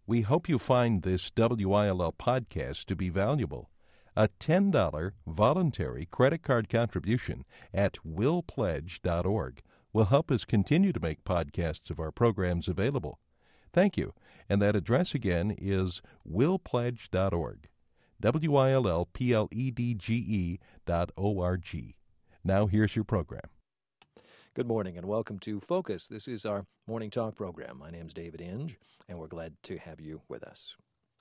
We hope you find this WILL podcast to be valuable. A $10 voluntary credit card contribution at willpledge.org will help us continue to make podcasts of our programs available. Thank you. And that address again is willpledge.org. WILLPLEDGE.org. Now here's your program. Good morning and welcome to Focus. This is our morning talk program. My name's David Inge, and we're glad to have you with us.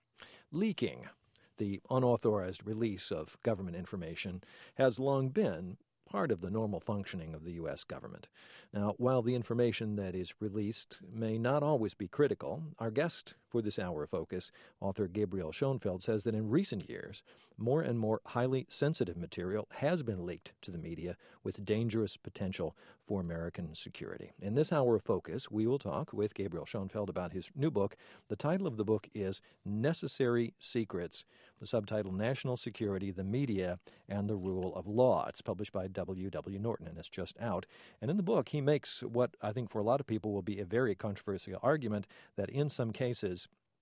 Leaking, the unauthorized release of government information, has long been part of the normal functioning of the U.S. government. Now, while the information that is released may not always be critical, our guest for this hour of Focus, author Gabriel Schoenfeld, says that in recent years, more and more highly sensitive material has been leaked to the media with dangerous potential for American security. In this hour of Focus, we will talk with Gabriel Schoenfeld about his new book. The title of the book is Necessary Secrets, the subtitle National Security, the Media, and the Rule of Law. It's published by W. W. Norton, and it's just out. And in the book, he makes what I think for a lot of people will be a very controversial argument that in some cases,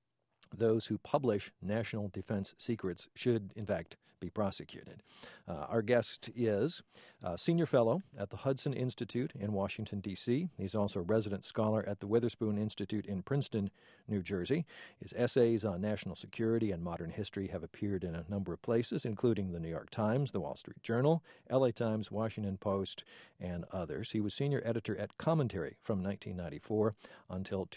those who publish national defense secrets should, in fact, be prosecuted. Our guest is a senior fellow at the Hudson Institute in Washington, D.C. He's also a resident scholar at the Witherspoon Institute in Princeton, New Jersey. His essays on national security and modern history have appeared in a number of places, including the New York Times, the Wall Street Journal, L.A. Times, Washington Post, and others. He was senior editor at Commentary from 1994 until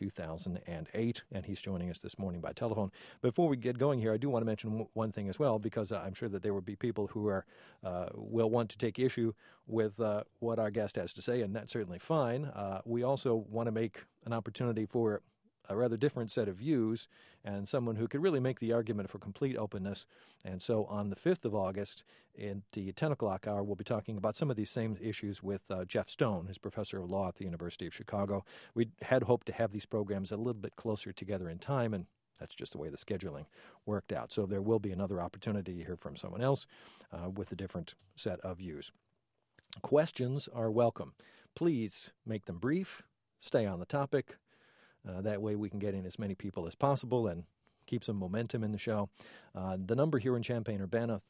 2008, and he's joining us this morning by telephone. Before we get going here, I do want to mention one thing as well, because I'm sure that there will be people who are will want to take issue with what our guest has to say, and that's certainly fine. We also want to make an opportunity for a rather different set of views and someone who could really make the argument for complete openness. And so on the 5th of August, in the 10 o'clock hour, we'll be talking about some of these same issues with Jeff Stone, who's professor of law at the University of Chicago. We had hoped to have these programs a little bit closer together in time, and that's just the way the scheduling worked out. So there will be another opportunity to hear from someone else with a different set of views. Questions are welcome. Please make them brief, stay on the topic. That way we can get in as many people as possible and keep some momentum in the show. The number here in Champaign-Urbana,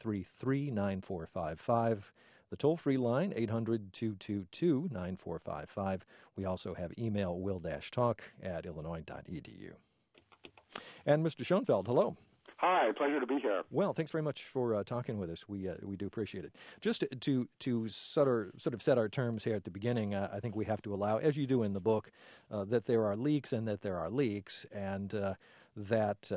333-9455. The toll-free line, 800-222-9455. We also have email will-talk@illinois.edu. And Mr. Schoenfeld, hello. Hi, pleasure to be here. Well, thanks very much for talking with us. We do appreciate it. Just to sort of set our terms here at the beginning, I think we have to allow, as you do in the book, that there are leaks and that there are leaks, and that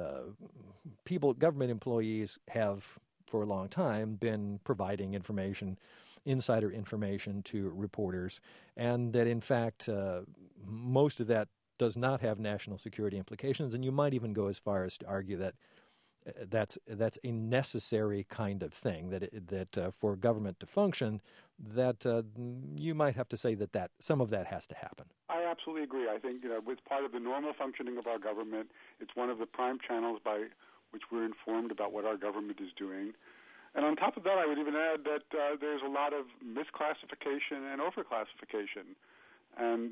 government employees have for a long time been providing information, insider information to reporters, and that in fact most of that does not have national security implications, and you might even go as far as to argue that that's a necessary kind of thing, that for government to function, that you might have to say that some of that has to happen. I absolutely agree. I think with part of the normal functioning of our government, it's one of the prime channels by which we're informed about what our government is doing. And on top of that, I would even add that there's a lot of misclassification and overclassification. And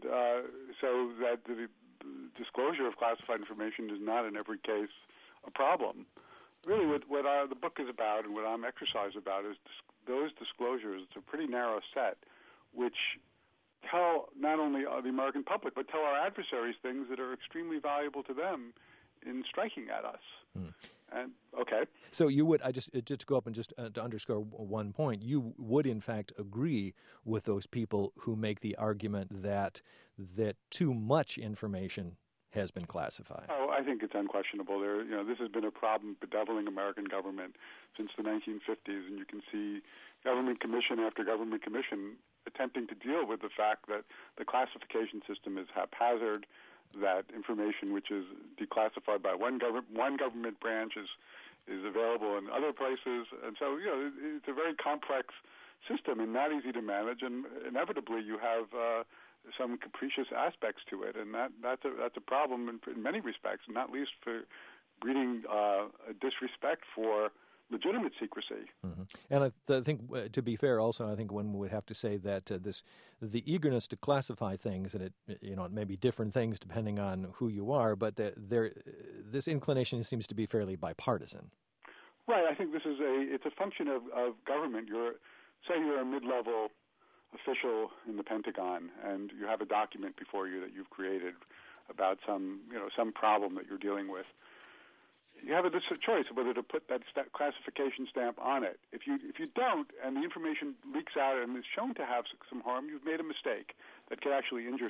so that the disclosure of classified information is not in every case a problem. Really, what the book is about and what I'm exercised about is those disclosures. It's a pretty narrow set, which tell not only the American public, but tell our adversaries things that are extremely valuable to them in striking at us. And okay. So you would, just to go up and just to underscore one point, you would in fact agree with those people who make the argument that too much information has been classified. Oh, I think it's unquestionable. This has been a problem bedeviling American government since the 1950s, and you can see government commission after government commission attempting to deal with the fact that the classification system is haphazard, that information which is declassified by one government branch is available in other places, and so it's a very complex system and not easy to manage, and inevitably you have some capricious aspects to it, and that's a problem in many respects, not least for breeding a disrespect for legitimate secrecy. Mm-hmm. And I think, to be fair, also, I think one would have to say that the eagerness to classify things, and it may be different things depending on who you are, but this inclination seems to be fairly bipartisan. Right. I think it's a function of government. Say you're a mid-level official in the Pentagon, and you have a document before you that you've created about some problem that you're dealing with. You have a choice of whether to put that classification stamp on it. If you don't, and the information leaks out and is shown to have some harm, you've made a mistake that could actually injure,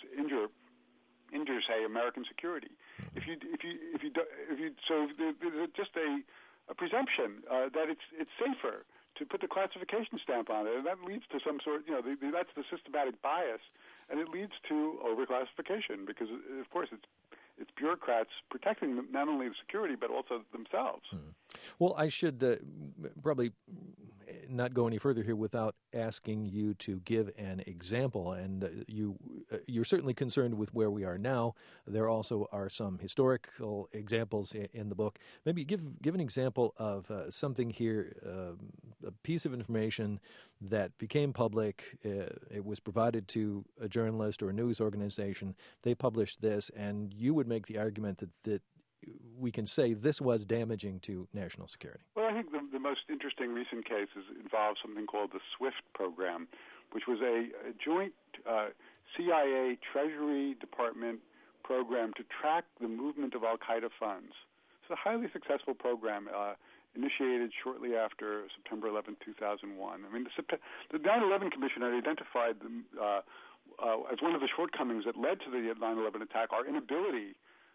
say, American security. If you so there's just a presumption that it's safer to put the classification stamp on it, and that leads to some sort, that's the systematic bias, and it leads to overclassification because, of course, it's bureaucrats protecting them, not only the security but also themselves. Well, I should probably not go any further here without asking you to give an example. And you're certainly concerned with where we are now. There also are some historical examples in the book. Maybe give an example of something here, a piece of information that became public. It was provided to a journalist or a news organization. They published this, and you would make the argument that we can say this was damaging to national security. Well, I think the most interesting recent case involves something called the SWIFT program, which was a joint CIA Treasury Department program to track the movement of al-Qaeda funds. It's a highly successful program initiated shortly after September 11, 2001. I mean, the 9/11 Commission had identified as one of the shortcomings that led to the 9/11 attack our inability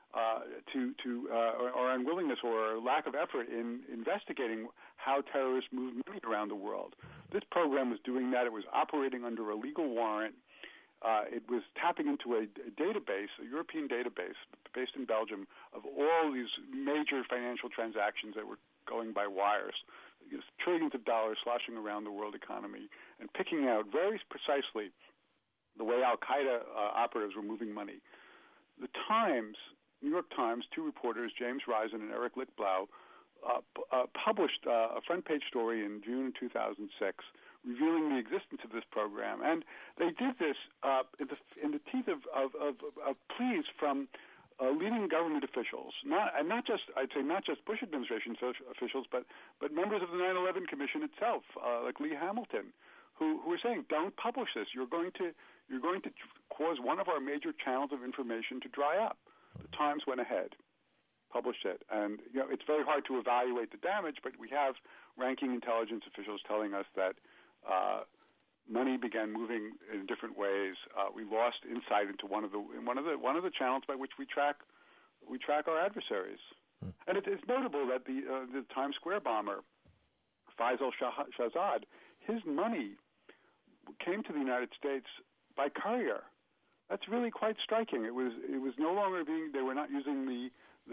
or unwillingness or lack of effort in investigating how terrorists move money around the world. This program was doing that. It was operating under a legal warrant. It was tapping into a database, a European database based in Belgium, of all these major financial transactions that were going by wires, trillions of dollars sloshing around the world economy, and picking out very precisely the way al-Qaeda operatives were moving money. The Times, New York Times, two reporters, James Risen and Eric Lichtblau, published a front-page story in June 2006 revealing the existence of this program. And they did this in the teeth of pleas from leading government officials, not just Bush administration officials, but members of the 9/11 Commission itself, like Lee Hamilton, who were saying, "Don't publish this. You're going to cause one of our major channels of information to dry up." The Times went ahead, published it, and it's very hard to evaluate the damage, but we have ranking intelligence officials telling us that money began moving in different ways. We lost insight into one of the channels by which we track our adversaries. And it's notable that the Times Square bomber, Faisal Shahzad, his money came to the United States by courier. That's really quite striking. It was no longer they were not using the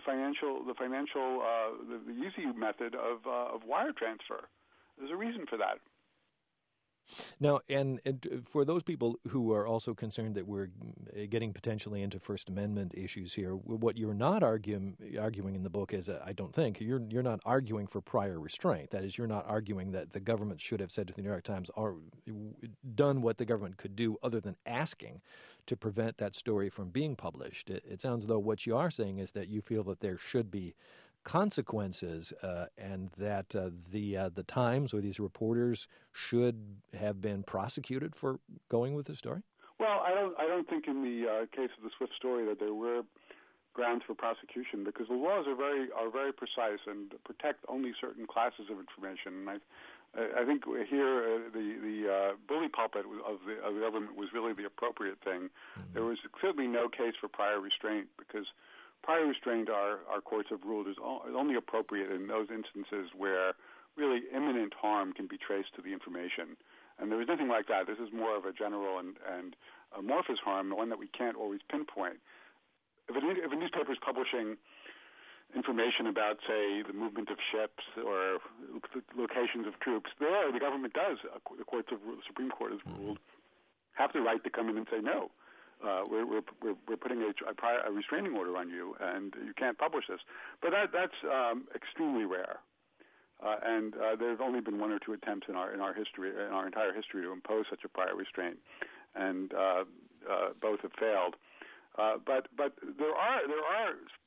easy method of wire transfer. There's a reason for that. Now, and for those people who are also concerned that we're getting potentially into First Amendment issues here, what you're not arguing in the book is, I don't think, you're not arguing for prior restraint. That is, you're not arguing that the government should have said to the New York Times, or done what the government could do other than asking to prevent that story from being published. It sounds as though what you are saying is that you feel that there should be consequences, and that the Times or these reporters should have been prosecuted for going with the story? Well, I don't think in the case of the SWIFT story that there were grounds for prosecution, because the laws are very precise and protect only certain classes of information. And I think here the bully pulpit of the government was really the appropriate thing. Mm-hmm. There was clearly no case for prior restraint, because prior restraint, our courts have ruled, is only appropriate in those instances where really imminent harm can be traced to the information. And there was nothing like that. This is more of a general and amorphous harm, one that we can't always pinpoint. If a newspaper is publishing information about, say, the movement of ships or locations of troops, the government does, the Supreme Court has ruled, have the right to come in and say no. We're putting a restraining order on you, and you can't publish this. But that's extremely rare, and there have only been one or two attempts in our entire history, to impose such a prior restraint, and both have failed. But there are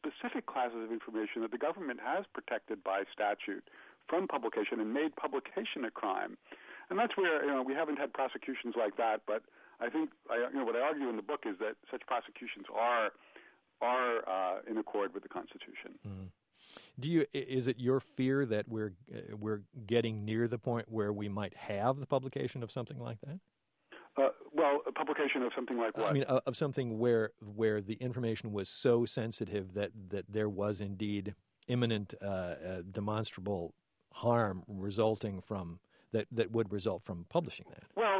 specific classes of information that the government has protected by statute from publication and made publication a crime. And that's where we haven't had prosecutions like that, but I think what I argue in the book is that such prosecutions are in accord with the Constitution. Mm. Is it your fear that we're getting near the point where we might have the publication of something like that? A publication of something like what? I mean, of something where the information was so sensitive that there was indeed imminent, demonstrable harm resulting from that would result from publishing that. Well,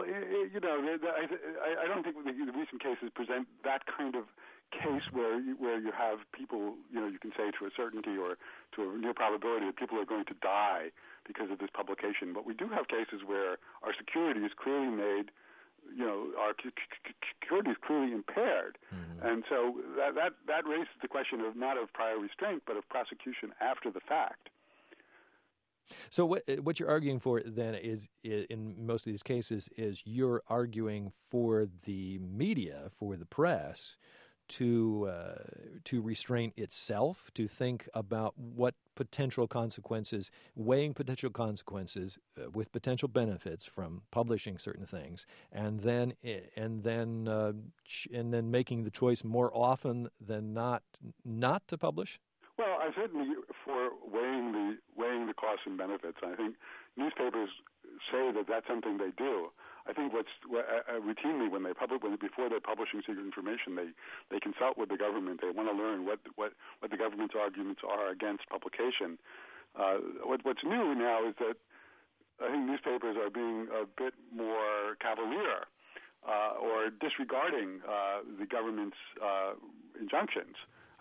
I don't think the recent cases present that kind of case where you have people, you can say to a certainty or to a near probability that people are going to die because of this publication. But we do have cases where our security is clearly made, our security is clearly impaired. Mm-hmm. And so that raises the question of not of prior restraint, but of prosecution after the fact. So what you're arguing for then is, in most of these cases, is you're arguing for the media, for the press, to restrain itself, to think about what potential consequences, weighing potential consequences with potential benefits from publishing certain things, and then making the choice more often than not to publish. Well, I certainly for weighing the costs and benefits. I think newspapers say that that's something they do. I think routinely before they're publishing secret information, they consult with the government. They want to learn what the government's arguments are against publication. What's new now is that I think newspapers are being a bit more cavalier or disregarding the government's injunctions.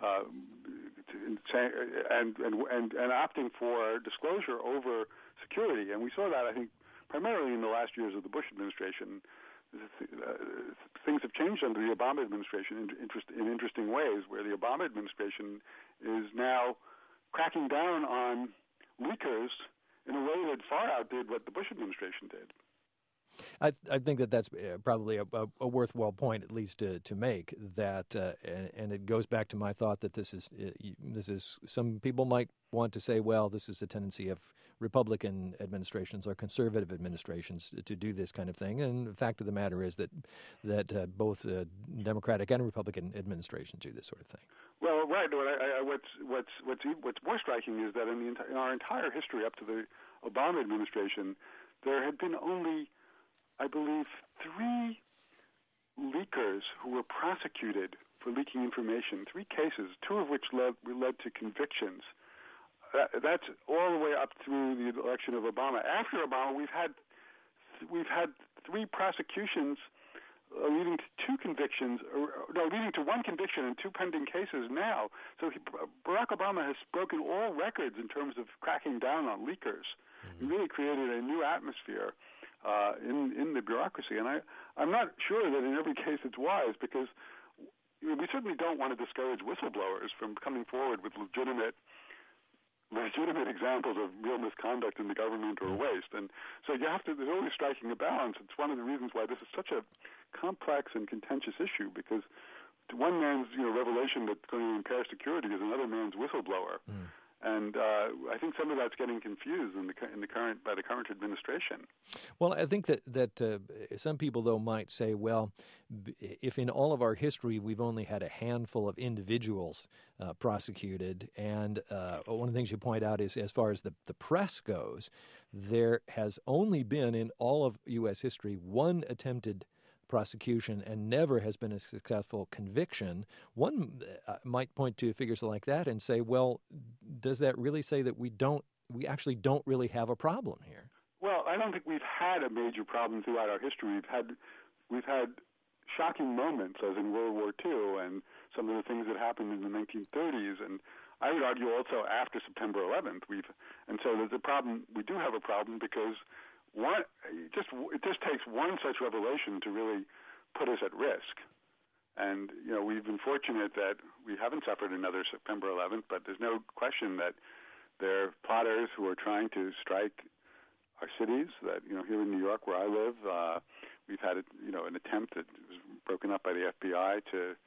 And opting for disclosure over security. And we saw that, I think, primarily in the last years of the Bush administration. Things have changed under the Obama administration in interesting ways, where the Obama administration is now cracking down on leakers in a way that far outdid what the Bush administration did. I think that's probably a worthwhile point, at least to make. That and it goes back to my thought that this is some people might want to say, well, this is a tendency of Republican administrations or conservative administrations to do this kind of thing. And the fact of the matter is that both Democratic and Republican administrations do this sort of thing. Well, right. What's more striking is that in our entire history up to the Obama administration, there had been only, I believe, 3 leakers who were prosecuted for leaking information, 3 cases, 2 of which led to convictions. That's all the way up through the election of Obama. After Obama, we've had 3 prosecutions leading to 2 convictions, leading to 1 conviction and 2 pending cases now. So Barack Obama has broken all records in terms of cracking down on leakers. Mm-hmm. He really created a new atmosphere in the bureaucracy, and I'm not sure that in every case it's wise, because we certainly don't want to discourage whistleblowers from coming forward with legitimate examples of real misconduct in the government or waste. And so there's always striking a balance. It's one of the reasons why this is such a complex and contentious issue, because one man's revelation that's going to impair security is another man's whistleblower. Mm. And I think some of that's getting confused by the current administration. Well, I think that some people, though, might say, well, if in all of our history we've only had a handful of individuals prosecuted, and one of the things you point out is, as far as the press goes, there has only been in all of U.S. history 1 attempted prosecution and never has been a successful conviction. One might point to figures like that and say, well, does that really say that we actually don't really have a problem here? Well, I don't think we've had a major problem throughout our history. We've had shocking moments, as in World War II and some of the things that happened in the 1930s, and I would argue also after September 11th. And so there's a problem. We do have a problem because it just takes one such revelation to really put us at risk. And, we've been fortunate that we haven't suffered another September 11th, but there's no question that there are plotters who are trying to strike our cities. That, here in New York, where I live, we've had an attempt that was broken up by the FBI to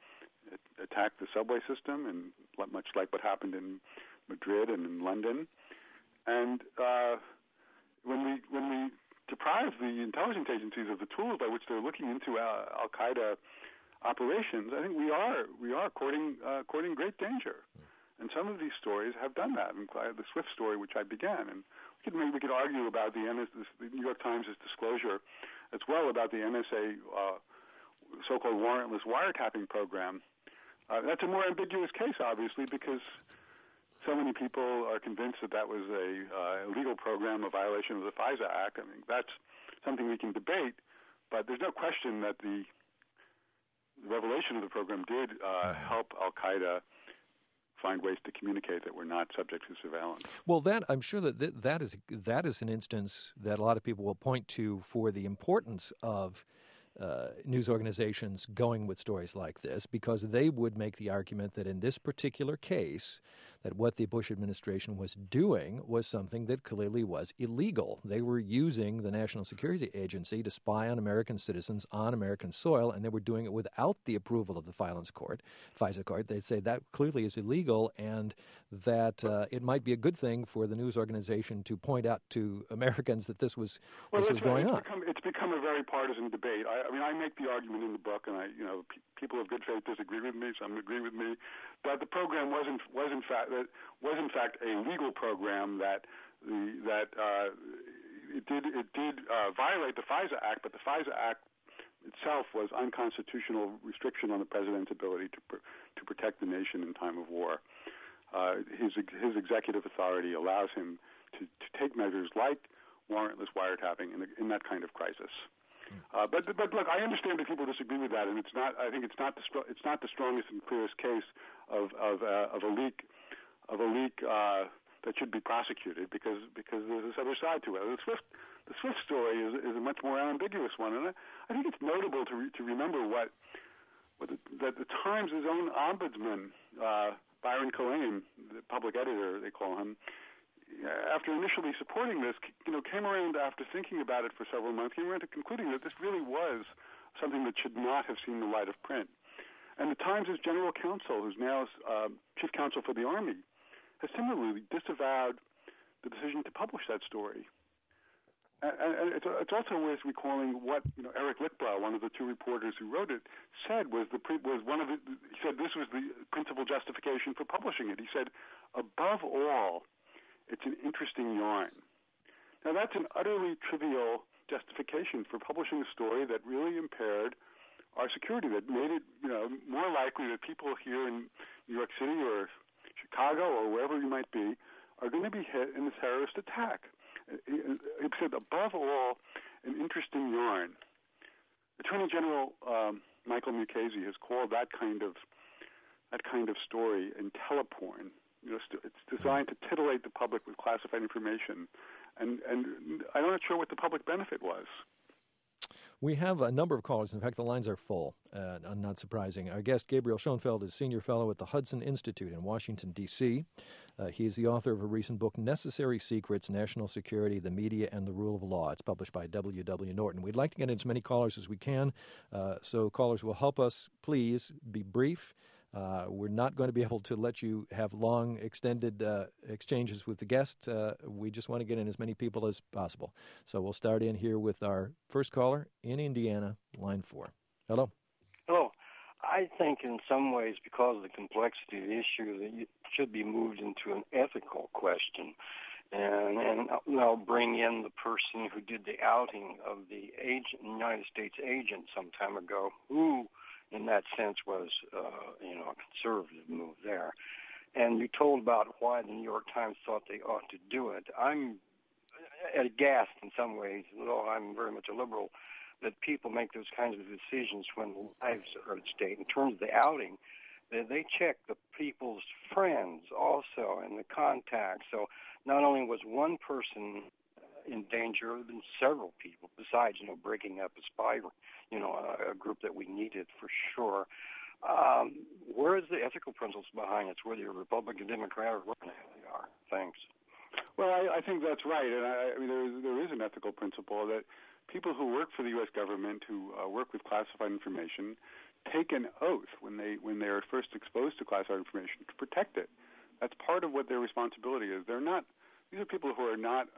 attacked the subway system, and much like what happened in Madrid and in London. And when we deprive the intelligence agencies of the tools by which they're looking into Al-Qaeda operations, I think we are courting great danger. And some of these stories have done that. The Swift story, which I began, and we could argue about the New York Times' disclosure as well about the NSA so-called warrantless wiretapping program. That's a more ambiguous case, obviously, because so many people are convinced that was a illegal program, a violation of the FISA Act. I mean, that's something we can debate, but there's no question that the revelation of the program did help Al-Qaeda find ways to communicate that were not subject to surveillance. Well, I'm sure that is an instance that a lot of people will point to for the importance of news organizations going with stories like this, because they would make the argument that in this particular case, that what the Bush administration was doing was something that clearly was illegal. They were using the National Security Agency to spy on American citizens on American soil, and they were doing it without the approval of the FISA court. They'd say that clearly is illegal, and that it might be a good thing for the news organization to point out to Americans that this was going on. It's become a very partisan debate. I make the argument in the book, and people of good faith disagree with me, some agree with me, but the program was in fact a legal program that it did violate the FISA Act, but the FISA Act itself was unconstitutional restriction on the president's ability to protect the nation in time of war. His executive authority allows him to take measures like warrantless wiretapping in that kind of crisis. But look, I understand that people disagree with that, and it's not. I think it's not the strongest and clearest case of a leak that should be prosecuted because there's this other side to it. The Swift story is a much more ambiguous one, and I think it's notable to remember that the Times' own ombudsman, Byron Cohen, the public editor they call him, after initially supporting this, came around after thinking about it for several months, came around to concluding that this really was something that should not have seen the light of print. And the Times' general counsel, who's now chief counsel for the Army, has similarly disavowed the decision to publish that story. And it's also worth recalling what Eric Lichtblau, one of the two reporters who wrote it, said he said this was the principal justification for publishing it. He said, above all, it's an interesting yarn. Now, that's an utterly trivial justification for publishing a story that really impaired our security, that made it more likely that people here in New York City or Chicago or wherever you might be are going to be hit in a terrorist attack. He said, above all, an interesting yarn. Attorney General Michael Mukasey has called that kind of story intelliporn. It's designed to titillate the public with classified information, and I'm not sure what the public benefit was. We have a number of callers. In fact, the lines are full, not surprising. Our guest, Gabriel Schoenfeld, is Senior Fellow at the Hudson Institute in Washington, D.C. He is the author of a recent book, Necessary Secrets, National Security, the Media, and the Rule of Law. It's published by W.W. Norton. We'd like to get in as many callers as we can, so callers will help us. Please be brief. We're not going to be able to let you have long, extended exchanges with the guest. We just want to get in as many people as possible. So we'll start in here with our first caller in Indiana, line 4. Hello. Hello. I think in some ways, because of the complexity of the issue, that it should be moved into an ethical question. And I'll bring in the person who did the outing of the United States agent some time ago, who in that sense was, a conservative move there. And you told about why the New York Times thought they ought to do it. I'm aghast in some ways, though I'm very much a liberal, that people make those kinds of decisions when lives are at stake. In terms of the outing, they check the people's friends also and the contacts. So not only was one person in danger, there have been several people besides, breaking up a spy, a group that we needed for sure. Where is the ethical principles behind it? Whether you're Republican, Democrat, or what the hell they are. Thanks. Well, I think that's right, and I mean there is an ethical principle that people who work for the U.S. government, who work with classified information, take an oath when they are first exposed to classified information to protect it. That's part of what their responsibility is. These are people who are not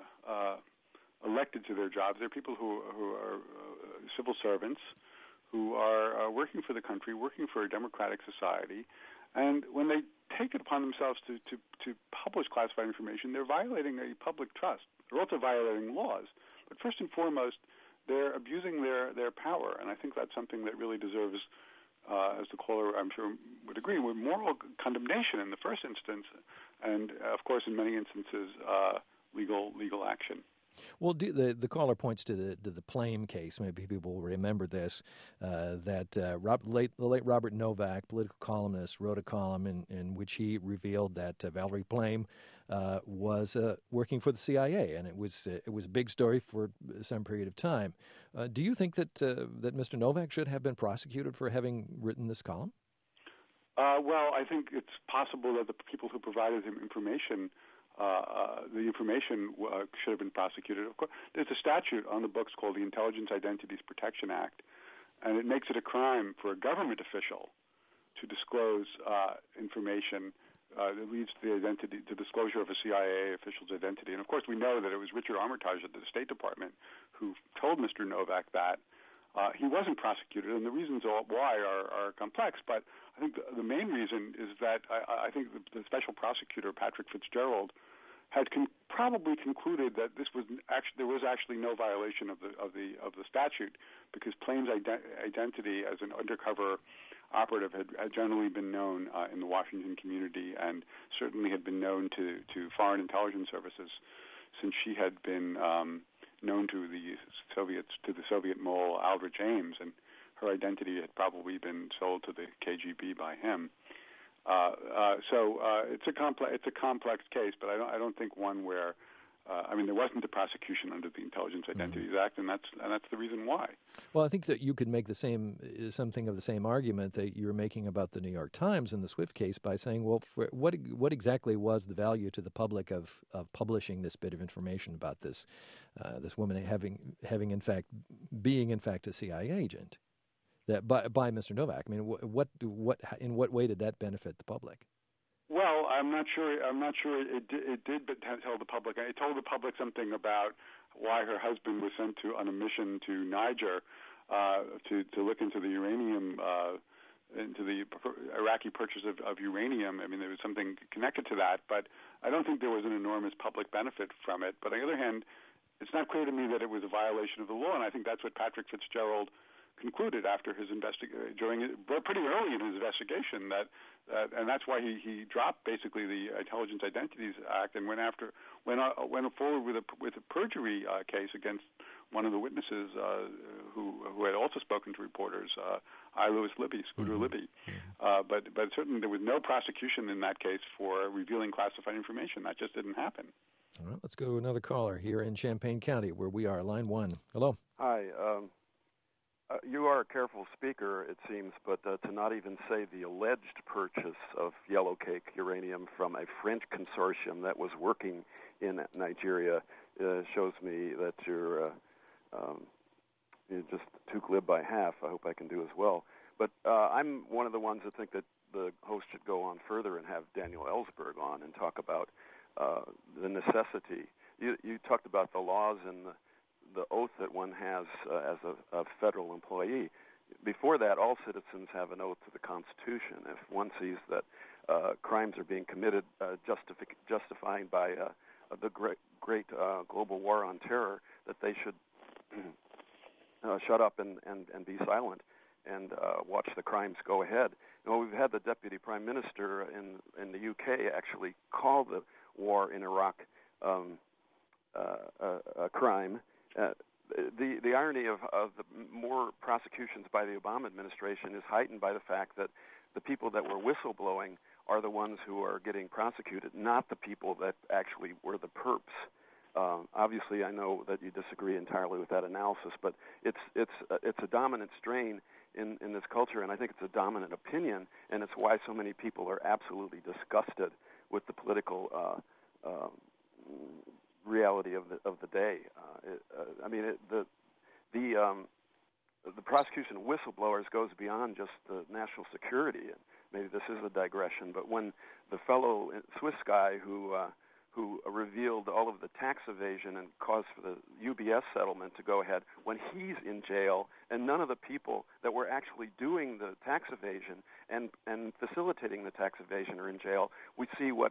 elected to their jobs. They're people who are civil servants who are working for the country, working for a democratic society. And when they take it upon themselves to publish classified information, they're violating a public trust. They're also violating laws. But first and foremost, they're abusing their power. And I think that's something that really deserves, as the caller I'm sure would agree, with moral condemnation in the first instance, and of course in many instances legal action. Well, the caller points to the Plame case. Maybe people will remember this. The late Robert Novak, political columnist, wrote a column in which he revealed that Valerie Plame was working for the CIA, and it was a big story for some period of time. Do you think that Mr. Novak should have been prosecuted for having written this column? Well, I think it's possible that the people who provided him information. The information should have been prosecuted. Of course, there's a statute on the books called the Intelligence Identities Protection Act, and it makes it a crime for a government official to disclose information that leads to the disclosure of a CIA official's identity. And of course, we know that it was Richard Armitage at the State Department who told Mr. Novak that. He wasn't prosecuted, and the reasons why are complex. But I think the main reason is that I think the special prosecutor Patrick Fitzgerald had probably concluded that there was actually no violation of the statute, because Plame's identity as an undercover operative had generally been known in the Washington community, and certainly had been known to foreign intelligence services since she had been known to the Soviet mole Aldrich Ames, and her identity had probably been sold to the KGB by him. So it's a complex case, but I don't think one where there wasn't a prosecution under the Intelligence Identities Act, and that's the reason why. Well, I think that you could make something of the same argument that you're making about the New York Times in the Swift case by saying, well, what exactly was the value to the public of publishing this bit of information about this woman being in fact a CIA agent, that by Mr. Novak? I mean, in what way did that benefit the public? Well, I'm not sure it did tell the public. It told the public something about why her husband was sent on a mission to Niger to look into the uranium, into the Iraqi purchase of uranium. I mean, there was something connected to that, but I don't think there was an enormous public benefit from it. But on the other hand, it's not clear to me that it was a violation of the law, and I think that's what Patrick Fitzgerald concluded after his pretty early in his investigation, and that's why he dropped basically the Intelligence Identities Act and went forward with a perjury case against one of the witnesses who had also spoken to reporters, Scooter Libby. But certainly there was no prosecution in that case for revealing classified information. That just didn't happen. All right, let's go to another caller here in Champaign County, where we are. Line 1. Hello. Hi. You are a careful speaker, it seems, but to not even say the alleged purchase of yellowcake uranium from a French consortium that was working in Nigeria shows me that you're just too glib by half. I hope I can do as well. But I'm one of the ones that think that the host should go on further and have Daniel Ellsberg on and talk about the necessity. You talked about the laws and the oath that one has as a federal employee. Before that, all citizens have an oath to the Constitution. If one sees that crimes are being committed, justifying by the great global war on terror, that they should shut up and be silent and watch the crimes go ahead. We've had the Deputy Prime Minister in the UK actually call the war in Iraq a crime. The irony of the more prosecutions by the Obama administration is heightened by the fact that the people that were whistleblowing are the ones who are getting prosecuted, not the people that actually were the perps. Obviously, I know that you disagree entirely with that analysis, but it's a dominant strain in this culture, and I think it's a dominant opinion, and it's why so many people are absolutely disgusted with the political reality of the day. The prosecution prosecution of whistleblowers goes beyond just the national security. And maybe this is a digression, but when the fellow Swiss guy who revealed all of the tax evasion and caused for the UBS settlement to go ahead, when he's in jail and none of the people that were actually doing the tax evasion and facilitating the tax evasion are in jail, we see what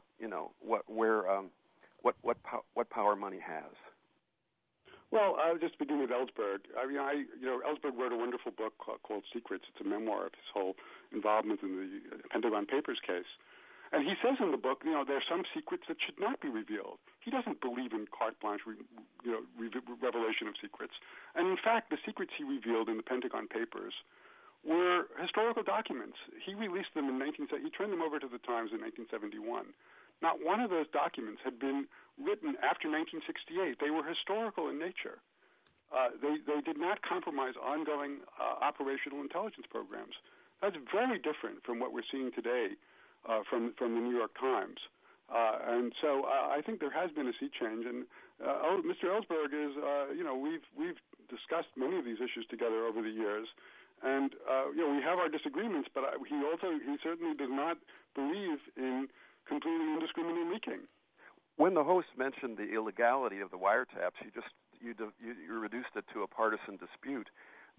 power money has. Well, I'll just begin with Ellsberg. Ellsberg wrote a wonderful book called Secrets. It's a memoir of his whole involvement in the Pentagon Papers case. And he says in the book, there are some secrets that should not be revealed. He doesn't believe in carte blanche, revelation of secrets. And in fact, the secrets he revealed in the Pentagon Papers were historical documents. He released them in he turned them over to the Times in 1971. Not one of those documents had been written after 1968. They were historical in nature. They did not compromise ongoing operational intelligence programs. That's very different from what we're seeing today from the New York Times. And so I think there has been a sea change. And Mr. Ellsberg is, we've discussed many of these issues together over the years. And, we have our disagreements, but he certainly does not believe in completely indiscriminate leaking. When the host mentioned the illegality of the wiretaps, you reduced it to a partisan dispute.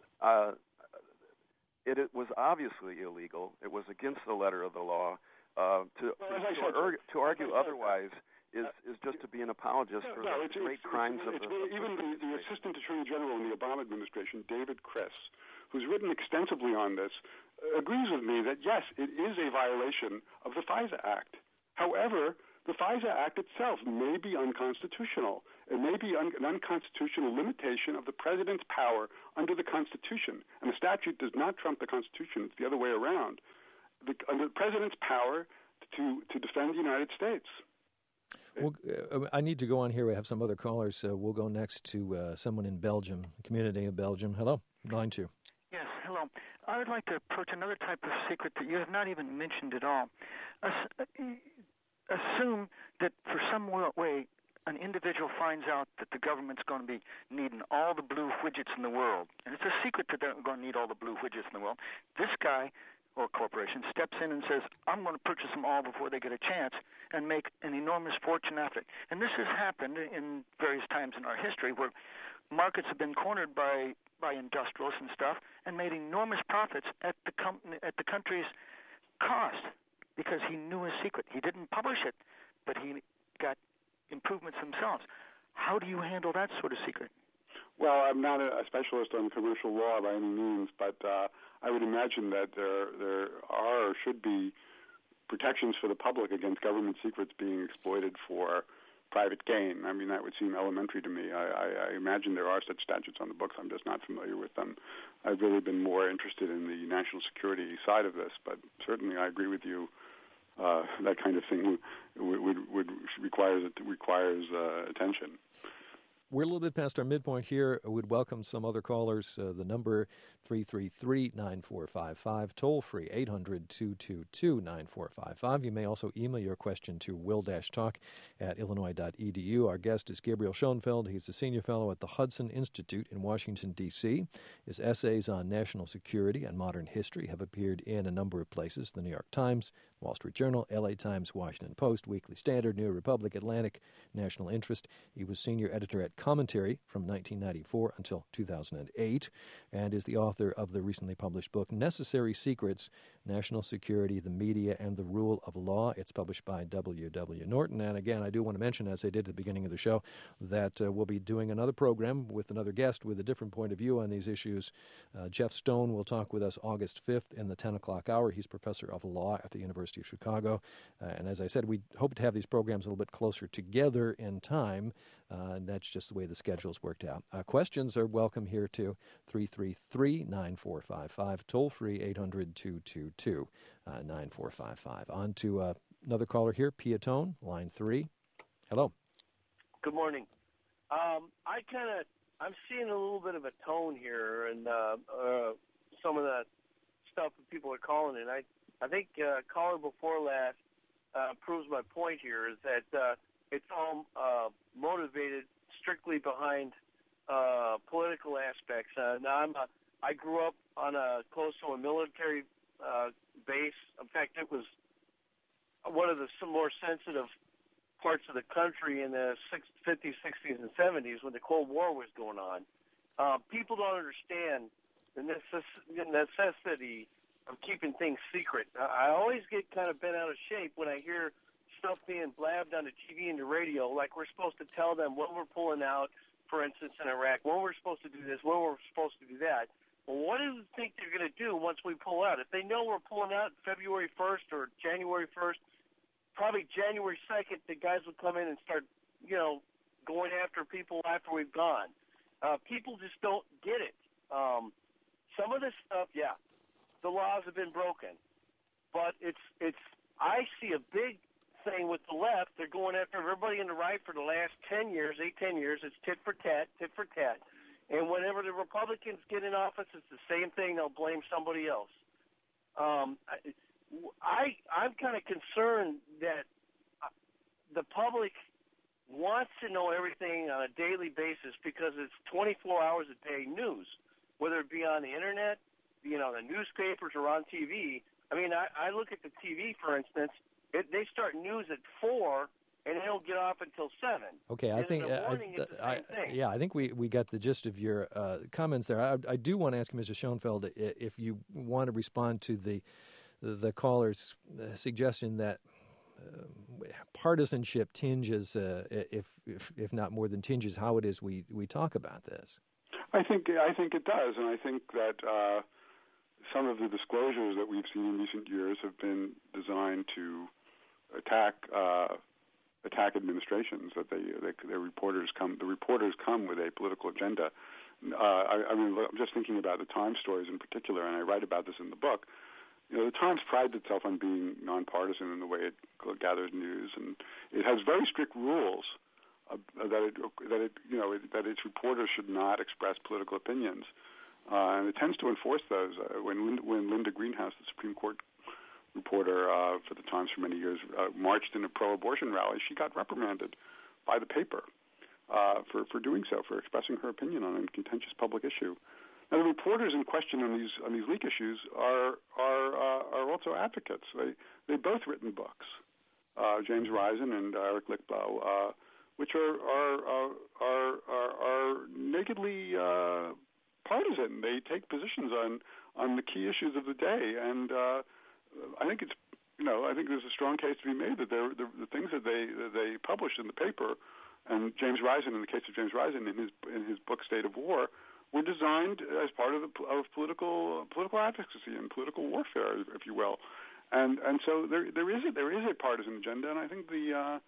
It was obviously illegal. It was against the letter of the law. To argue otherwise is just to be an apologist for the great crimes of the... Even the Assistant Attorney General in the Obama administration, David Criss, who's written extensively on this, agrees with me that, yes, it is a violation of the FISA Act. However, the FISA Act itself may be unconstitutional. It may be an unconstitutional limitation of the president's power under the Constitution. And the statute does not trump the Constitution. It's the other way around. Under the president's power to defend the United States. Well, I need to go on here. We have some other callers. We'll go next to someone in Belgium, the community of Belgium. Hello, line 2. Yes, hello. I would like to approach another type of secret that you have not even mentioned at all. Assume that for some way an individual finds out that the government's going to be needing all the blue widgets in the world, and it's a secret that they're going to need all the blue widgets in the world. This guy or corporation steps in and says, I'm going to purchase them all before they get a chance and make an enormous fortune after it. And this has happened in various times in our history where markets have been cornered by industrialists and stuff and made enormous profits at the country's cost because he knew his secret. He didn't publish it, but he got improvements themselves. How do you handle that sort of secret? Well, I'm not a specialist on commercial law by any means, but I would imagine that there are or should be protections for the public against government secrets being exploited for private gain. I mean, that would seem elementary to me. I imagine there are such statutes on the books. I'm just not familiar with them. I've really been more interested in the national security side of this, but certainly I agree with you. That kind of thing requires attention. We're a little bit past our midpoint here. I would welcome some other callers. The number 333-9455, toll free 800-222-9455. You may also email your question to will-talk@illinois.edu. Our guest is Gabriel Schoenfeld. He's a senior fellow at the Hudson Institute in Washington, D.C. His essays on national security and modern history have appeared in a number of places: the New York Times, Wall Street Journal, L.A. Times, Washington Post, Weekly Standard, New Republic, Atlantic, National Interest. He was senior editor at Commentary from 1994 until 2008 and is the author of the recently published book Necessary Secrets, National Security, the Media, and the Rule of Law. It's published by W.W. Norton. And again, I do want to mention, as I did at the beginning of the show, that we'll be doing another program with another guest with a different point of view on these issues. Jeff Stone will talk with us August 5th in the 10 o'clock hour. He's professor of law at the University of Chicago. And as I said, we hope to have these programs a little bit closer together in time. And that's just the way the schedule's worked out. Questions are welcome here too. 333-9455, toll free 800-222-9455. On to another caller here, Piatone, line 3. Hello. Good morning. I'm seeing a little bit of a tone here, and some of the stuff that people are calling in. I think caller before last proves my point here, is that it's all motivated strictly behind political aspects. Now, I grew up on close to a military base. In fact, it was one of the more sensitive parts of the country in the 50s, 60s, and 70s when the Cold War was going on. People don't understand the necessity of keeping things secret. I always get kind of bent out of shape when I hear stuff being blabbed on the TV and the radio, like we're supposed to tell them when we're pulling out, for instance, in Iraq, when we're supposed to do this, when we're supposed to do that. Well, what do you think they're going to do once we pull out? If they know we're pulling out February 1st or January 1st, probably January 2nd, the guys would come in and start, going after people after we've gone. People just don't get it. Some of this stuff, the laws have been broken, but I see a big thing with the left. They're going after everybody in the right for the last 10 years. It's tit for tat, tit for tat. And whenever the Republicans get in office, it's the same thing. They'll blame somebody else. I'm kind of concerned that the public wants to know everything on a daily basis because it's 24 hours a day news, whether it be on the internet, the newspapers, or on TV. I mean, I look at the TV, for instance. They start news at 4, and they don't get off until 7. Okay, I think I think we got the gist of your comments there. I do want to ask Mr. Schoenfeld if you want to respond to the caller's suggestion that partisanship tinges, if not more than tinges, how it is we talk about this. I think it does, and I think that some of the disclosures that we've seen in recent years have been designed to attack administrations. That the reporters come with a political agenda. I'm just thinking about the Times stories in particular, and I write about this in the book. The Times prides itself on being nonpartisan in the way it gathers news, and it has very strict rules that its reporters should not express political opinions, and it tends to enforce those. When Linda Greenhouse, the Supreme Court reporter for the Times for many years, marched in a pro-abortion rally, she got reprimanded by the paper for doing so, for expressing her opinion on a contentious public issue. Now, the reporters in question on these leak issues are also advocates. They've both written books, James Risen and Eric Lichtblau, which are nakedly partisan. They take positions on the key issues of the day, and I think there's a strong case to be made that the things that they publish in the paper, and James Risen, in the case of James Risen, in his book State of War, were designed as part of political advocacy and political warfare, if you will, and so there is a partisan agenda, and I think the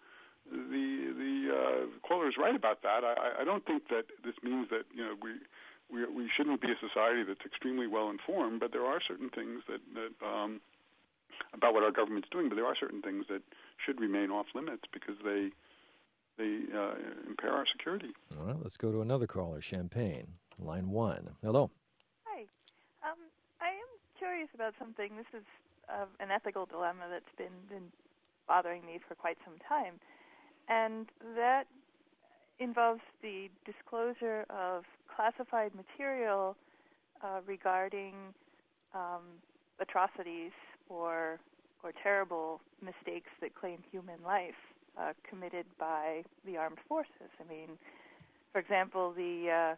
caller is right about that. I don't think that this means that we shouldn't be a society that's extremely well informed, but there are certain things that about what our government's doing, but there are certain things that should remain off limits because they impair our security. All right, let's go to another caller, Champaign, line 1. Hello. Hi. I am curious about something. This is an ethical dilemma that's been bothering me for quite some time, and that involves the disclosure of classified material regarding atrocities or terrible mistakes that claim human life committed by the armed forces. I mean, for example, the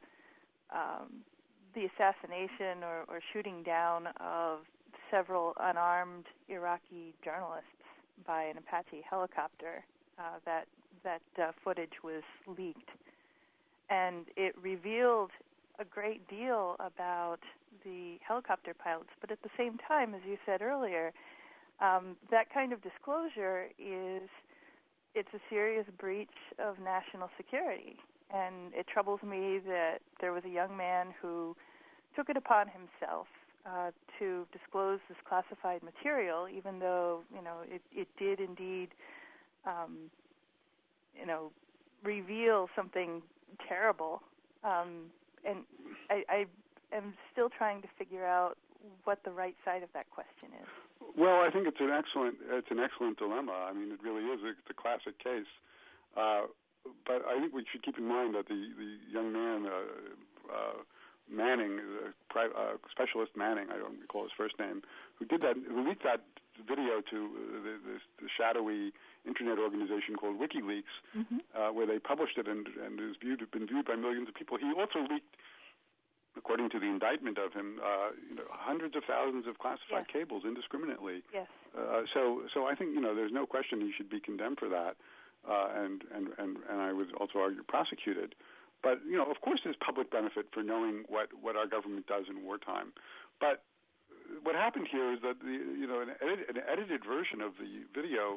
assassination or shooting down of several unarmed Iraqi journalists by an Apache helicopter. That footage was leaked, and it revealed a great deal about the helicopter pilots. But at the same time, as you said earlier, that kind of disclosure it's a serious breach of national security. And it troubles me that there was a young man who took it upon himself to disclose this classified material, even though it did indeed reveal something terrible. And I am still trying to figure out what the right side of that question is. Well, I think it's an excellent dilemma. I mean, it really is. It's a classic case. But I think we should keep in mind that the young man Manning, Specialist Manning, I don't recall his first name, who leaked that video to the shadowy internet organization called WikiLeaks, where they published it and has been viewed by millions of people. He also leaked, according to the indictment of him, hundreds of thousands of classified cables indiscriminately. Yes. So I think there's no question he should be condemned for that, and I would also argue prosecuted. But of course, there's public benefit for knowing what our government does in wartime. But what happened here is that an edited version of the video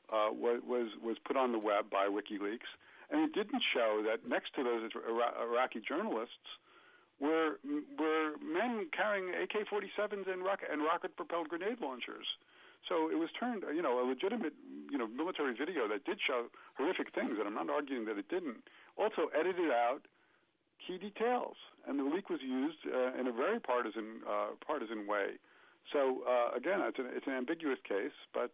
was put on the web by WikiLeaks, and it didn't show that next to those Iraqi journalists were men carrying AK-47s and rocket-propelled grenade launchers. So it was turned, a legitimate, military video that did show horrific things, and I'm not arguing that it didn't. Also edited out key details, and the leak was used in a very partisan way. So again, it's an ambiguous case, but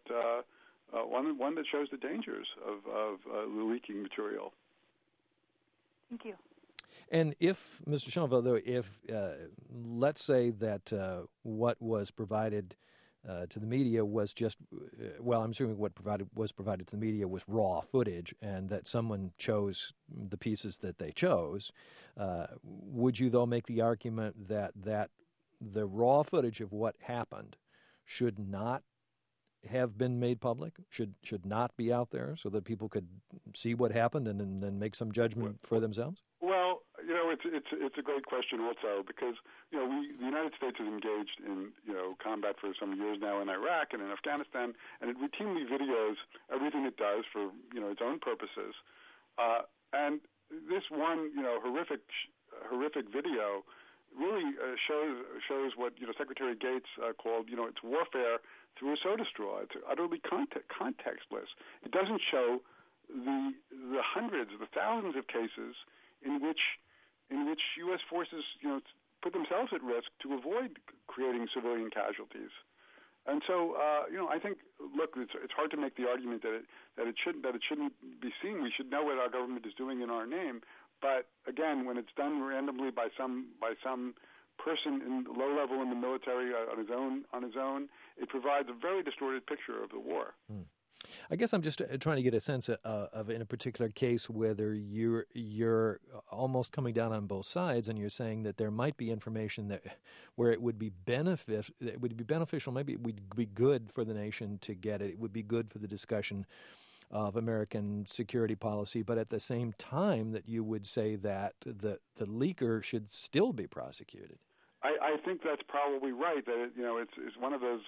one that shows the dangers of the leaking material. Thank you. And if, Mr. Schoenfeld, though, let's say that what was provided to the media was just, I'm assuming what was provided to the media was raw footage, and that someone chose the pieces that they chose, would you, though, make the argument that the raw footage of what happened should not have been made public, should not be out there, so that people could see what happened and then make some judgment for themselves? Well, it's a great question also, because the United States is engaged in combat for some years now in Iraq and in Afghanistan, and it routinely videos everything it does for its own purposes. And this one horrific video really shows what Secretary Gates called it's warfare through a soda straw. It's utterly contextless. It doesn't show the hundreds, the thousands of cases in which U.S. forces put themselves at risk to avoid creating civilian casualties. And so I think, look, it's hard to make the argument that it shouldn't be seen. We should know what our government is doing in our name. But again, when it's done randomly by some person in low level in the military on his own, it provides a very distorted picture of the war. I guess I'm just trying to get a sense of in a particular case whether you're almost coming down on both sides, and you're saying that there might be information where it would be beneficial, maybe it would be good for the nation to get it. It would be good for the discussion of American security policy, but at the same time that you would say that the leaker should still be prosecuted. I think that's probably right. That it's one of those.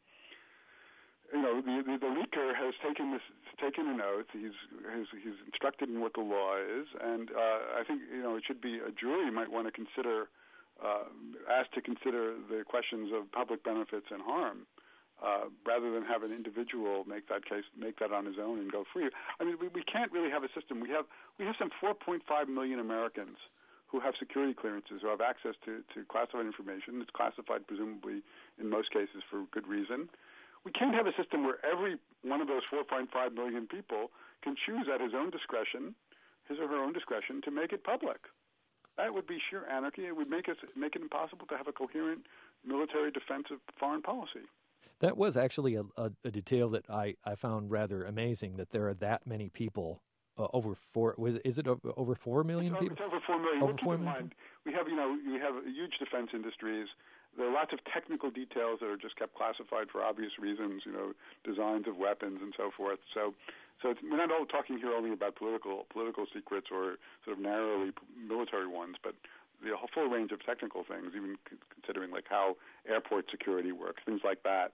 The leaker has taken an oath. He's instructed in what the law is, and I think it should be a jury might want to consider, asked to consider the questions of public benefits and harm, rather than have an individual make that on his own and go free. I mean, we can't really have a system. We have some 4.5 million Americans who have security clearances, who have access to classified information. It's classified presumably in most cases for good reason. We can't have a system where every one of those 4.5 million people can choose at his or her own discretion, to make it public. That would be sheer anarchy. It would make it impossible to have a coherent military defensive foreign policy. That was actually a detail that I found rather amazing, that there are that many people. Over 4 million people? It's over 4 million. Over 4 million. We have huge defense industries. There are lots of technical details that are just kept classified for obvious reasons, designs of weapons and so forth. So we're not all talking here only about political secrets or sort of narrowly military ones, but the whole full range of technical things, even considering like how airport security works, things like that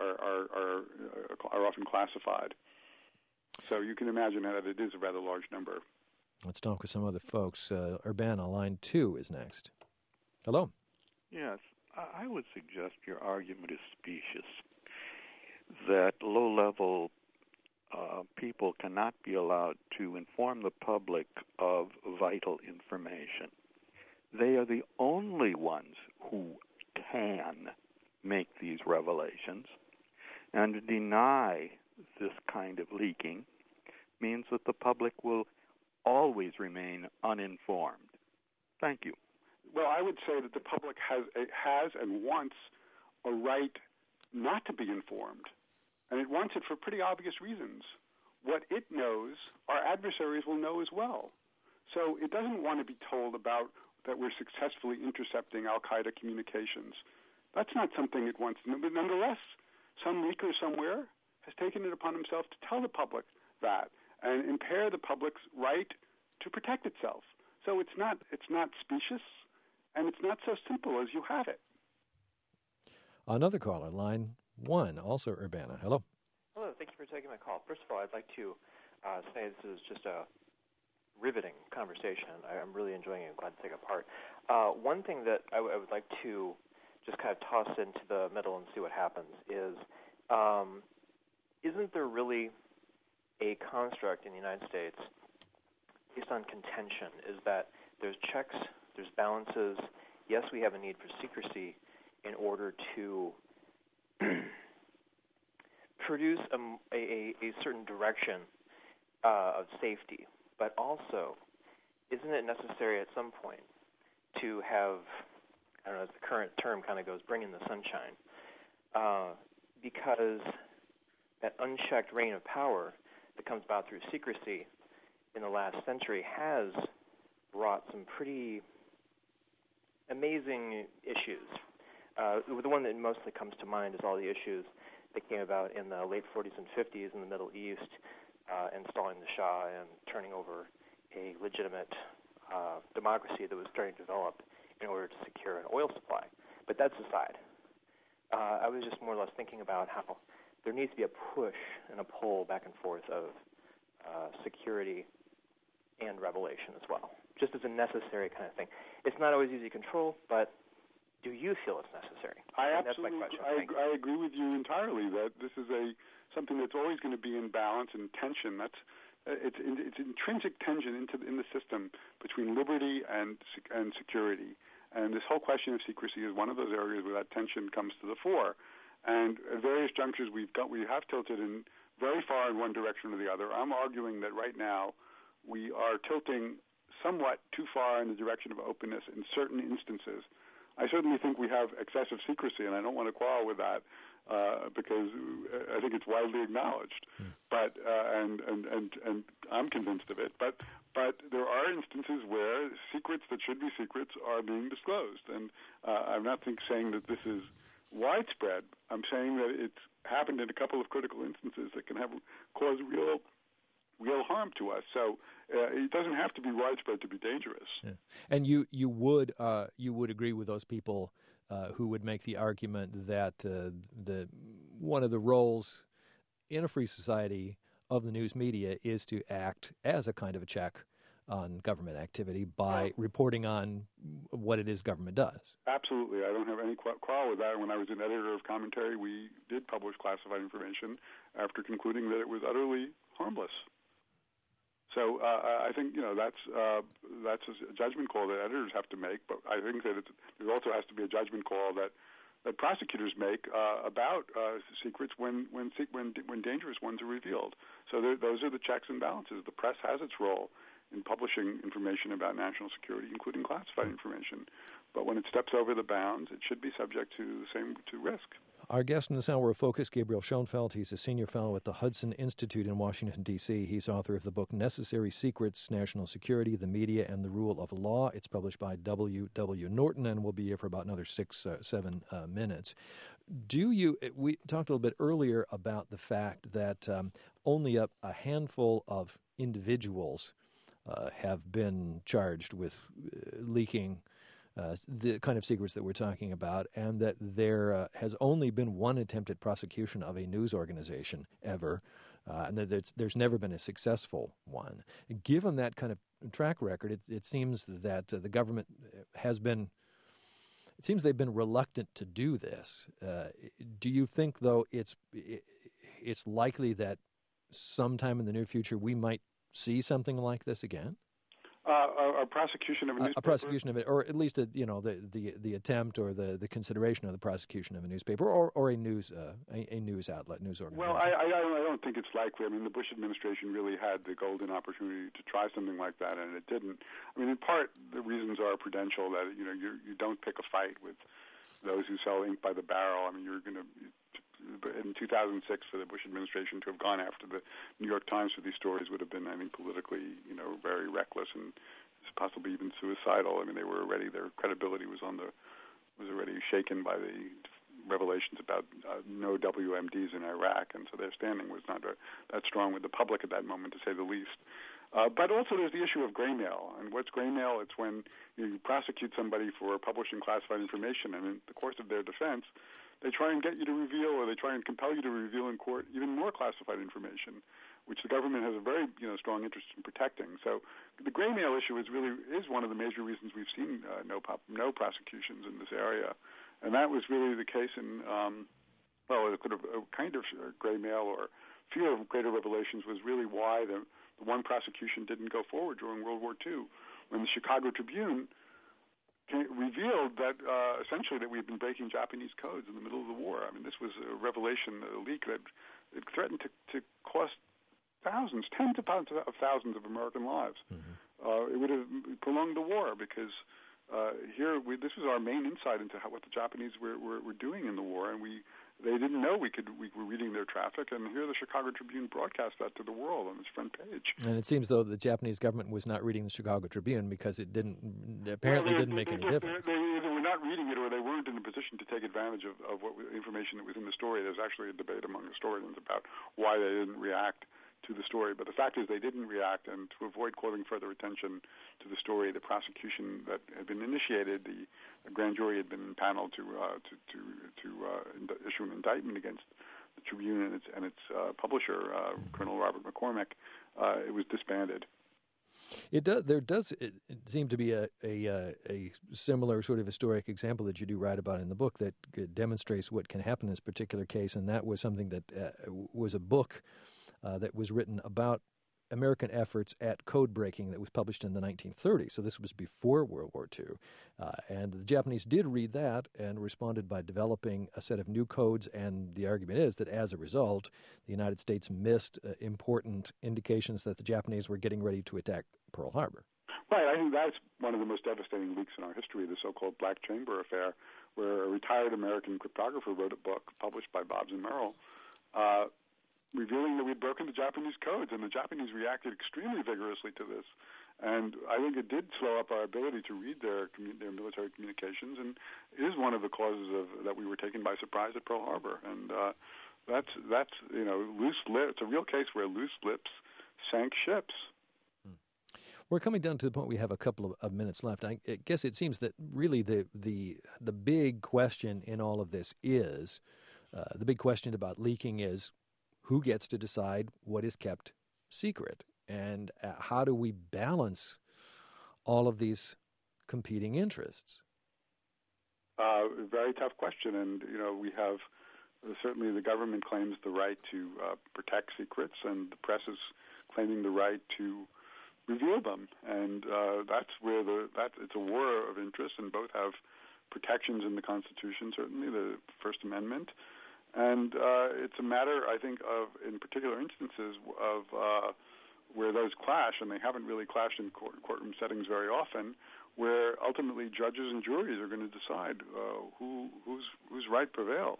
are often classified. So you can imagine that it is a rather large number. Let's talk with some other folks. Urbana, line 2 is next. Hello. Yes, I would suggest your argument is specious, that low-level people cannot be allowed to inform the public of vital information. They are the only ones who can make these revelations, and to deny this kind of leaking means that the public will always remain uninformed. Thank you. Well, I would say that the public has and wants a right not to be informed, and it wants it for pretty obvious reasons. What it knows, our adversaries will know as well. So it doesn't want to be told about that we're successfully intercepting al-Qaeda communications. That's not something it wants. But nonetheless, some leaker somewhere has taken it upon himself to tell the public that and impair the public's right to protect itself. So it's not specious, and it's not so simple as you have it. Another caller, line 1, also Urbana. Hello. Hello, thank you for taking my call. First of all, I'd like to say this is just a riveting conversation. I'm really enjoying it. I'm glad to take it apart. One thing that I would like to just kind of toss into the middle and see what happens is, isn't there really a construct in the United States based on contention? Is that there's checks, there's balances. Yes, we have a need for secrecy in order to produce a certain direction of safety. But also, isn't it necessary at some point to have, I don't know, as the current term kind of goes, bring in the sunshine? Because that unchecked reign of power that comes about through secrecy in the last century has brought some pretty amazing issues. The one that mostly comes to mind is all the issues that came about in the late 40s and 50s in the Middle East, installing the Shah and turning over a legitimate democracy that was starting to develop in order to secure an oil supply. But that's aside. I was just more or less thinking about how there needs to be a push and a pull back and forth of security and revelation as well, just as a necessary kind of thing. It's not always easy to control, but do you feel it's necessary? That's my question. I agree with you entirely that this is something that's always going to be in balance and tension. It's intrinsic tension in the system between liberty and security. And this whole question of secrecy is one of those areas where that tension comes to the fore. And at various junctures, we have tilted in very far in one direction or the other. I'm arguing that right now we are tilting somewhat too far in the direction of openness in certain instances. I certainly think we have excessive secrecy, and I don't want to quarrel with that because I think it's widely acknowledged. But and I'm convinced of it. But there are instances where secrets that should be secrets are being disclosed, and I'm not saying that this is widespread. I'm saying that it's happened in a couple of critical instances that can cause real harm to us. So it doesn't have to be widespread to be dangerous. Yeah. And you would agree with those people who would make the argument that one of the roles in a free society of the news media is to act as a kind of a check on government activity by reporting on what it is government does. Absolutely. I don't have any quarrel with that. When I was an editor of Commentary, we did publish classified information after concluding that it was utterly harmless. So I think that's a judgment call that editors have to make, but I think that there also has to be a judgment call that prosecutors make about secrets when dangerous ones are revealed. So those are the checks and balances. The press has its role in publishing information about national security, including classified information. But when it steps over the bounds, it should be subject to risk. Our guest in this hour of Focus, Gabriel Schoenfeld. He's a senior fellow at the Hudson Institute in Washington, D.C. He's author of the book Necessary Secrets, National Security, the Media, and the Rule of Law. It's published by W.W. Norton and will be here for about another 6-7 minutes. We talked a little bit earlier about the fact that only a handful of individuals have been charged with leaking the kind of secrets that we're talking about, and that there has only been one attempted prosecution of a news organization ever, and that there's never been a successful one. Given that kind of track record, it seems that the government they've been reluctant to do this. Do you think, though, it's likely that sometime in the near future we might see something like this again? A prosecution of a newspaper? A prosecution of it, or at least the attempt or the consideration of the prosecution of a newspaper or a news outlet, news organization. Well, I don't think it's likely. I mean, the Bush administration really had the golden opportunity to try something like that, and it didn't. I mean, in part, the reasons are prudential, that you don't pick a fight with those who sell ink by the barrel. I mean, you're going to. In 2006, for the Bush administration to have gone after the New York Times for these stories would have been, I think, politically, very reckless and possibly even suicidal. I mean, their credibility was already shaken by the revelations about no WMDs in Iraq, and so their standing was not that strong with the public at that moment, to say the least. But also there's the issue of gray mail. And what's gray mail? It's when you prosecute somebody for publishing classified information, and in the course of their defense, they try and get you to reveal, or they try and compel you to reveal in court even more classified information, which the government has a very strong interest in protecting. So the gray mail issue is one of the major reasons we've seen no prosecutions in this area, and that was really the case in a kind of gray mail or fear of greater revelations was really why the one prosecution didn't go forward during World War II, when the Chicago Tribune revealed that essentially that we had been breaking Japanese codes in the middle of the war. I mean, this was a revelation, a leak that it threatened to cost tens of thousands of American lives. Mm-hmm. It would have prolonged the war because this was our main insight into what the Japanese were doing in the war, and they didn't know we were reading their traffic, and here the Chicago Tribune broadcast that to the world on its front page. And it seems, though, the Japanese government was not reading the Chicago Tribune because it didn't make any difference. They either were not reading it or they weren't in a position to take advantage of what information that was in the story. There's actually a debate among historians about why they didn't react to the story. But the fact is they didn't react, and to avoid calling further attention to the story, the prosecution that had been initiated, the grand jury had been impaneled to issue an indictment against the Tribune and its publisher, Colonel Robert McCormick. It was disbanded. There does seem to be a similar sort of historic example that you do write about in the book that demonstrates what can happen in this particular case, and that was something that was a book that was written about American efforts at code breaking that was published in the 1930s. So this was before World War II. And the Japanese did read that and responded by developing a set of new codes. And the argument is that as a result, the United States missed important indications that the Japanese were getting ready to attack Pearl Harbor. Right. I think that's one of the most devastating leaks in our history, the so-called Black Chamber affair, where a retired American cryptographer wrote a book published by Bobbs and Merrill revealing that we'd broken the Japanese codes, and the Japanese reacted extremely vigorously to this. And I think it did slow up our ability to read their military communications, and is one of the causes that we were taken by surprise at Pearl Harbor. And that's loose lips. It's a real case where loose lips sank ships. We're coming down to the point we have a couple of minutes left. I guess it seems that really the big question in all of this is the big question about leaking is, who gets to decide what is kept secret? And how do we balance all of these competing interests? Very tough question. And, we have certainly the government claims the right to protect secrets, and the press is claiming the right to reveal them. And that's where it's a war of interest, and both have protections in the Constitution, certainly the First Amendment. And it's a matter, I think, of, in particular instances, of where those clash, and they haven't really clashed in courtroom settings very often, where ultimately judges and juries are going to decide whose right prevails.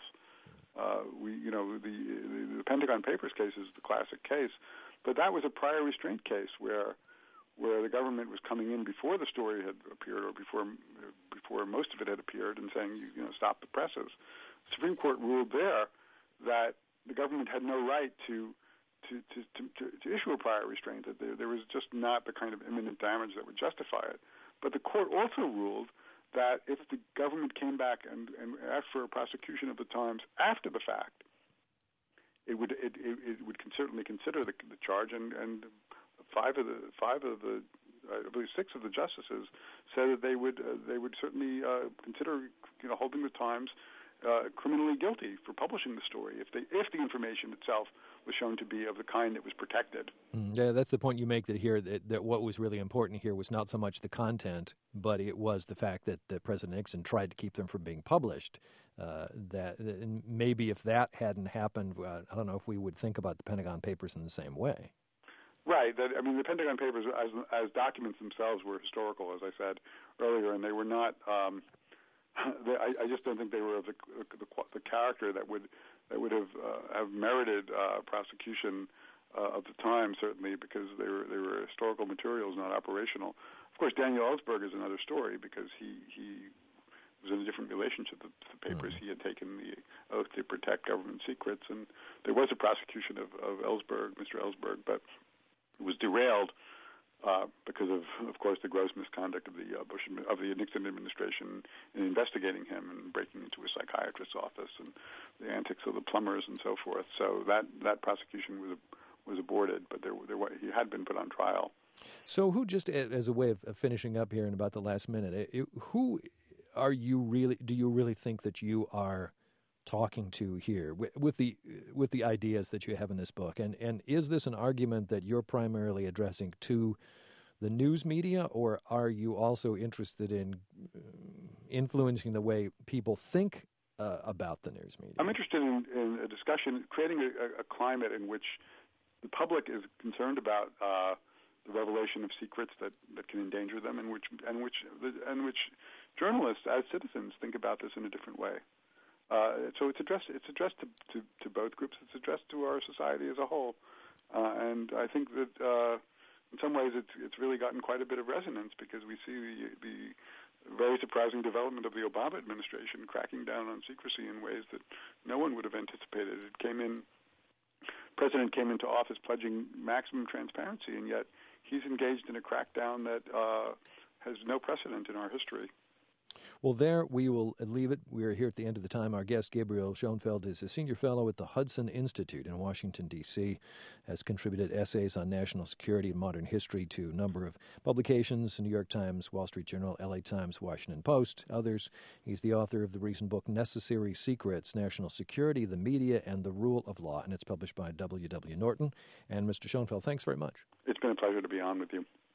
The Pentagon Papers case is the classic case, but that was a prior restraint case where the government was coming in before the story had appeared, or before most of it had appeared, and saying, stop the presses. The Supreme Court ruled there that the government had no right to issue a prior restraint, that there was just not the kind of imminent damage that would justify it. But the court also ruled that if the government came back and asked for a prosecution of the Times after the fact, it would certainly consider the charge, and five of the I believe 6 of the justices said that they would certainly consider holding the Times criminally guilty for publishing the story if the information itself was shown to be of the kind that was protected. Yeah, that's the point you make that what was really important here was not so much the content, but it was the fact that President Nixon tried to keep them from being published. That maybe if that hadn't happened, I don't know if we would think about the Pentagon Papers in the same way. Right. The Pentagon Papers, as documents themselves, were historical, as I said earlier, and they were not. I just don't think they were of the character that would have merited prosecution of the time, certainly, because they were historical materials, not operational. Of course, Daniel Ellsberg is another story because he was in a different relationship with the papers. He had taken the oath to protect government secrets, and there was a prosecution of Mr. Ellsberg, but it was derailed because of course, the gross misconduct of the Nixon administration in investigating him and breaking into a psychiatrist's office and the antics of the plumbers and so forth. So that prosecution was aborted, but he had been put on trial. So, who, just as a way of finishing up here in about the last minute, who are you really? Do you really think that you are talking to here with the ideas that you have in this book? And is this an argument that you're primarily addressing to the news media, or are you also interested in influencing the way people think about the news media? I'm interested in a discussion, creating a climate in which the public is concerned about the revelation of secrets that can endanger them, and which journalists, as citizens, think about this in a different way. So it's addressed to both groups. It's addressed to our society as a whole, and I think that in some ways it's really gotten quite a bit of resonance because we see the very surprising development of the Obama administration cracking down on secrecy in ways that no one would have anticipated. President came into office pledging maximum transparency, and yet he's engaged in a crackdown that has no precedent in our history. Well, there we will leave it. We are here at the end of the time. Our guest, Gabriel Schoenfeld, is a senior fellow at the Hudson Institute in Washington, D.C., has contributed essays on national security and modern history to a number of publications, the New York Times, Wall Street Journal, L.A. Times, Washington Post, others. He's the author of the recent book, Necessary Secrets, National Security, the Media, and the Rule of Law, and it's published by W.W. Norton. And Mr. Schoenfeld, thanks very much. It's been a pleasure to be on with you.